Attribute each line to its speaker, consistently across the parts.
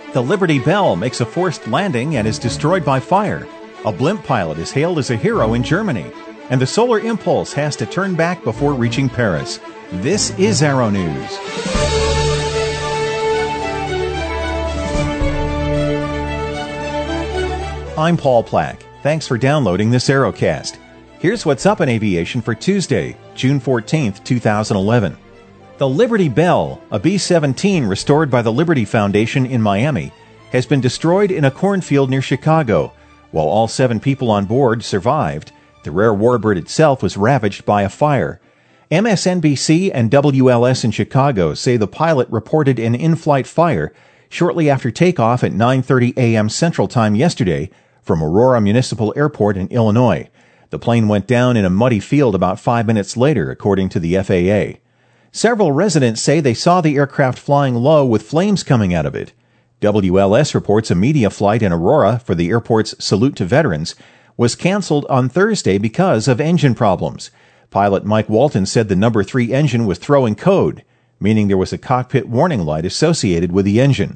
Speaker 1: The Liberty Bell makes a forced landing and is destroyed by fire. A blimp pilot is hailed as a hero in Germany. And the Solar Impulse has to turn back before reaching Paris. This is Aero News. I'm Paul Plack. Thanks for downloading this Aerocast. Here's what's up in aviation for Tuesday, June 14th, 2011. The Liberty Bell, a B-17 restored by the Liberty Foundation in Miami, has been destroyed in a cornfield near Chicago. While all 7 people on board survived, the rare warbird itself was ravaged by a fire. MSNBC and WLS in Chicago say the pilot reported an in-flight fire shortly after takeoff at 9:30 a.m. Central Time yesterday from Aurora Municipal Airport in Illinois. The plane went down in a muddy field about 5 minutes later, according to the FAA. Several residents say they saw the aircraft flying low with flames coming out of it. WLS reports a media flight in Aurora for the airport's Salute to Veterans was canceled on Thursday because of engine problems. Pilot Mike Walton said the number 3 engine was throwing code, meaning there was a cockpit warning light associated with the engine.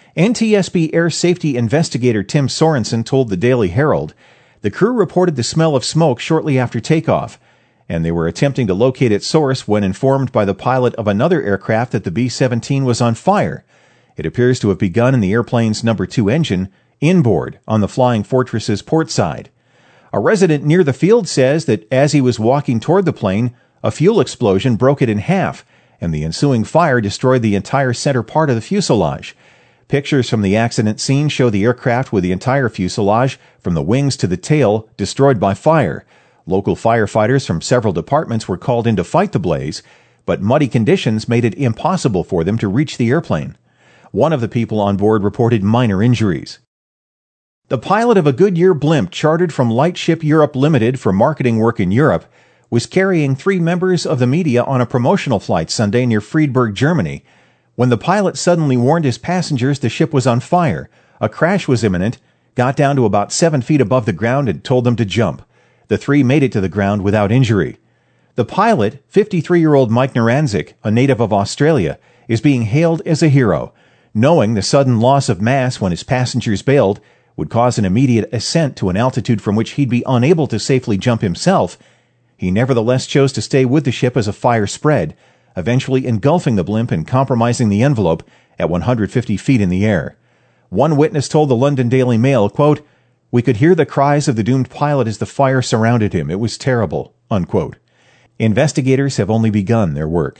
Speaker 1: NTSB Air Safety Investigator Tim Sorensen told the Daily Herald the crew reported the smell of smoke shortly after takeoff, and they were attempting to locate its source when informed by the pilot of another aircraft that the B-17 was on fire. It appears to have begun in the airplane's number 2 engine, inboard, on the Flying Fortress's port side. A resident near the field says that as he was walking toward the plane, a fuel explosion broke it in half, and the ensuing fire destroyed the entire center part of the fuselage. Pictures from the accident scene show the aircraft with the entire fuselage, from the wings to the tail, destroyed by fire. Local firefighters from several departments were called in to fight the blaze, but muddy conditions made it impossible for them to reach the airplane. One of the people on board reported minor injuries. The pilot of a Goodyear blimp chartered from Lightship Europe Limited for marketing work in Europe was carrying 3 members of the media on a promotional flight Sunday near Friedberg, Germany. When the pilot suddenly warned his passengers the ship was on fire, a crash was imminent, got down to about 7 feet above the ground and told them to jump. The 3 made it to the ground without injury. The pilot, 53-year-old Mike Naranzik, a native of Australia, is being hailed as a hero. Knowing the sudden loss of mass when his passengers bailed would cause an immediate ascent to an altitude from which he'd be unable to safely jump himself, he nevertheless chose to stay with the ship as a fire spread, eventually engulfing the blimp and compromising the envelope at 150 feet in the air. One witness told the London Daily Mail, quote, "We could hear the cries of the doomed pilot as the fire surrounded him. It was terrible," unquote. Investigators have only begun their work.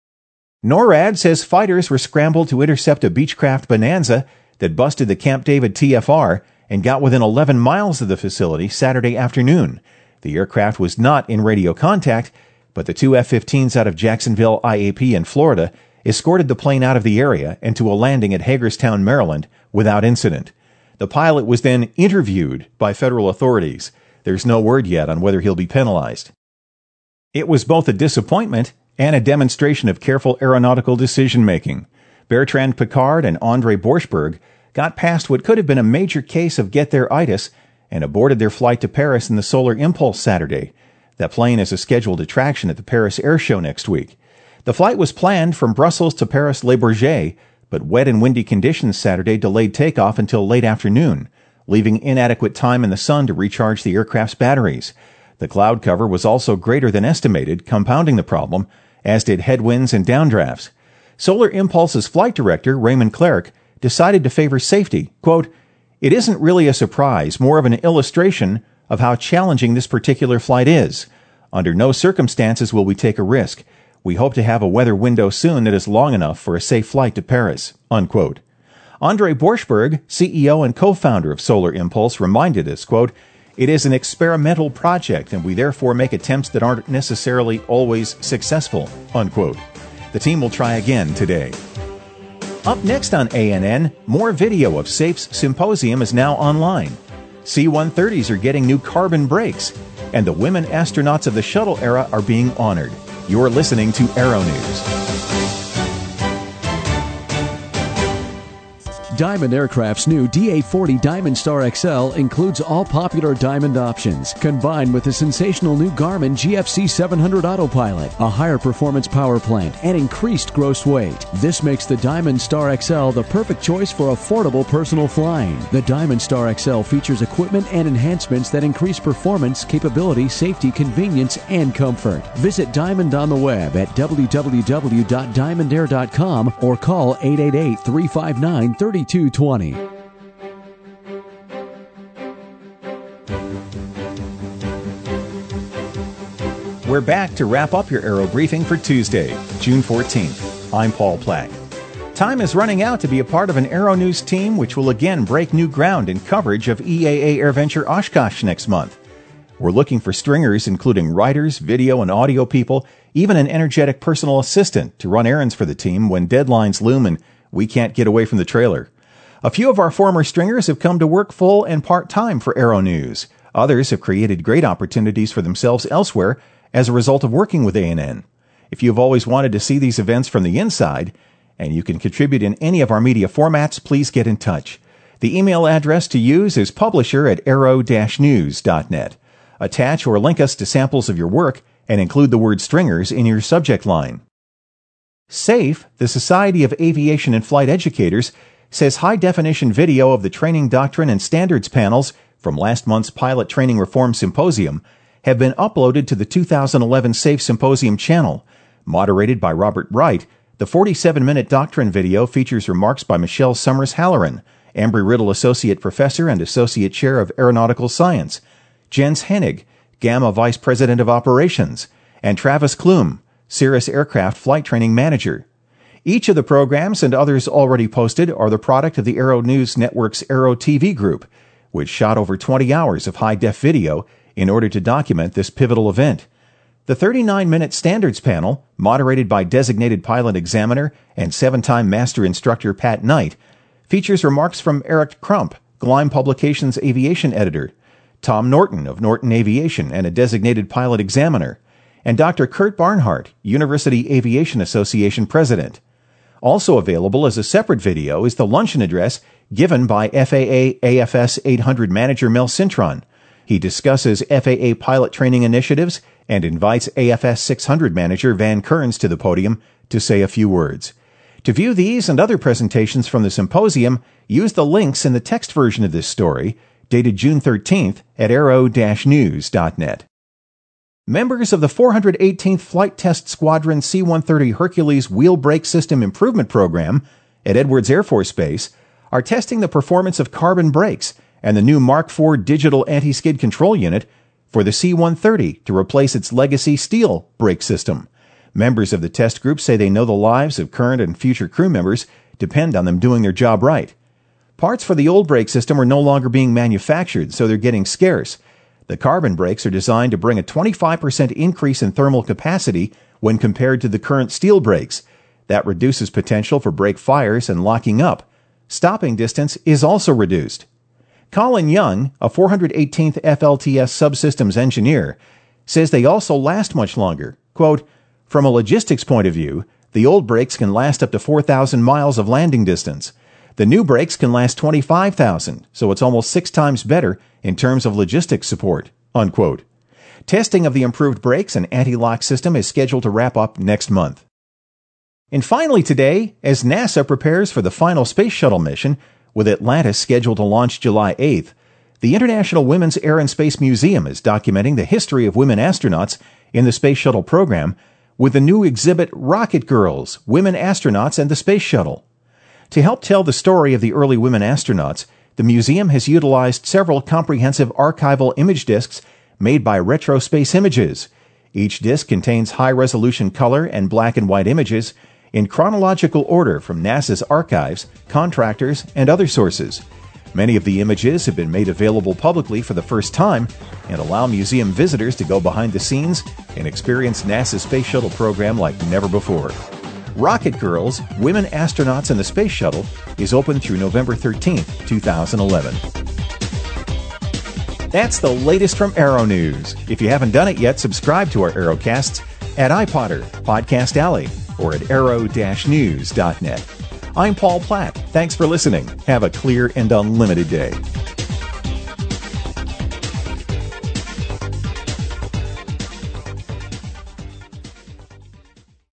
Speaker 1: NORAD says fighters were scrambled to intercept a Beechcraft Bonanza that busted the Camp David TFR and got within 11 miles of the facility Saturday afternoon. The aircraft was not in radio contact, but the 2 F-15s out of Jacksonville IAP in Florida escorted the plane out of the area and to a landing at Hagerstown, Maryland, without incident. The pilot was then interviewed by federal authorities. There's no word yet on whether he'll be penalized. It was both a disappointment and a demonstration of careful aeronautical decision-making. Bertrand Piccard and Andre Borschberg got past what could have been a major case of get-there-itis and aborted their flight to Paris in the Solar Impulse Saturday. That plane is a scheduled attraction at the Paris Air Show next week. The flight was planned from Brussels to Paris-Le Bourget, but wet and windy conditions Saturday delayed takeoff until late afternoon, leaving inadequate time in the sun to recharge the aircraft's batteries. The cloud cover was also greater than estimated, compounding the problem, as did headwinds and downdrafts. Solar Impulse's flight director, Raymond Clark, decided to favor safety. Quote, "It isn't really a surprise, more of an illustration of how challenging this particular flight is. Under no circumstances will we take a risk. We hope to have a weather window soon that is long enough for a safe flight to Paris," unquote. Andre Borschberg, CEO and co-founder of Solar Impulse, reminded us, quote, "It is an experimental project and we therefore make attempts that aren't necessarily always successful," unquote. The team will try again today. Up next on ANN, more video of SAFE's symposium is now online. C-130s are getting new carbon brakes, and the women astronauts of the shuttle era are being honored. You're listening to Aero News.
Speaker 2: Diamond Aircraft's new DA-40 Diamond Star XL includes all popular Diamond options, combined with the sensational new Garmin GFC 700 Autopilot, a higher performance power plant, and increased gross weight. This makes the Diamond Star XL the perfect choice for affordable personal flying. The Diamond Star XL features equipment and enhancements that increase performance, capability, safety, convenience, and comfort. Visit Diamond on the web at www.diamondair.com or call 888-359-3220.
Speaker 1: We're back to wrap up your Aero Briefing for Tuesday, June 14th. I'm Paul Plack. Time is running out to be a part of an Aero News team which will again break new ground in coverage of EAA AirVenture Oshkosh next month. We're looking for stringers including writers, video and audio people, even an energetic personal assistant to run errands for the team when deadlines loom and we can't get away from the trailer. A few of our former stringers have come to work full and part-time for Aero News. Others have created great opportunities for themselves elsewhere as a result of working with A&N. If you've always wanted to see these events from the inside, and you can contribute in any of our media formats, please get in touch. The email address to use is publisher@aero-news.net. Attach or link us to samples of your work and include the word stringers in your subject line. SAFE, the Society of Aviation and Flight Educators, says high-definition video of the Training Doctrine and Standards panels from last month's Pilot Training Reform Symposium have been uploaded to the 2011 SAFE Symposium channel. Moderated by Robert Wright, the 47-minute doctrine video features remarks by Michelle Summers-Halloran, Embry-Riddle Associate Professor and Associate Chair of Aeronautical Science, Jens Hennig, Gamma Vice President of Operations, and Travis Klum, Cirrus Aircraft Flight Training Manager. Each of the programs and others already posted are the product of the Aero News Network's Aero TV group, which shot over 20 hours of high-def video in order to document this pivotal event. The 39-minute standards panel, moderated by designated pilot examiner and 7-time master instructor Pat Knight, features remarks from Eric Crump, Gleim Publications aviation editor, Tom Norton of Norton Aviation and a designated pilot examiner, and Dr. Kurt Barnhart, University Aviation Association president. Also available as a separate video is the luncheon address given by FAA AFS 800 manager Mel Cintron. He discusses FAA pilot training initiatives and invites AFS 600 manager Van Kearns to the podium to say a few words. To view these and other presentations from the symposium, use the links in the text version of this story, dated June 13th at aero-news.net. Members of the 418th Flight Test Squadron C-130 Hercules Wheel Brake System Improvement Program at Edwards Air Force Base are testing the performance of carbon brakes and the new Mark IV digital anti-skid control unit for the C-130 to replace its legacy steel brake system. Members of the test group say they know the lives of current and future crew members depend on them doing their job right. Parts for the old brake system are no longer being manufactured, so they're getting scarce. The carbon brakes are designed to bring a 25% increase in thermal capacity when compared to the current steel brakes. That reduces potential for brake fires and locking up. Stopping distance is also reduced. Colin Young, a 418th FLTS subsystems engineer, says they also last much longer. Quote, "From a logistics point of view, the old brakes can last up to 4,000 miles of landing distance. The new brakes can last 25,000, so it's almost 6 times better in terms of logistics support." Unquote. Testing of the improved brakes and anti-lock system is scheduled to wrap up next month. And finally today, as NASA prepares for the final Space Shuttle mission, with Atlantis scheduled to launch July 8th, the International Women's Air and Space Museum is documenting the history of women astronauts in the Space Shuttle program with the new exhibit Rocket Girls, Women Astronauts and the Space Shuttle. To help tell the story of the early women astronauts, the museum has utilized several comprehensive archival image discs made by Retro Space Images. Each disc contains high-resolution color and black and white images in chronological order from NASA's archives, contractors, and other sources. Many of the images have been made available publicly for the first time and allow museum visitors to go behind the scenes and experience NASA's Space Shuttle program like never before. Rocket Girls, Women Astronauts in the Space Shuttle is open through November 13th, 2011. That's the latest from Aero News. If you haven't done it yet, subscribe to our Aerocasts at iPodder, Podcast Alley, or at aero-news.net. I'm Paul Platt. Thanks for listening. Have a clear and unlimited day.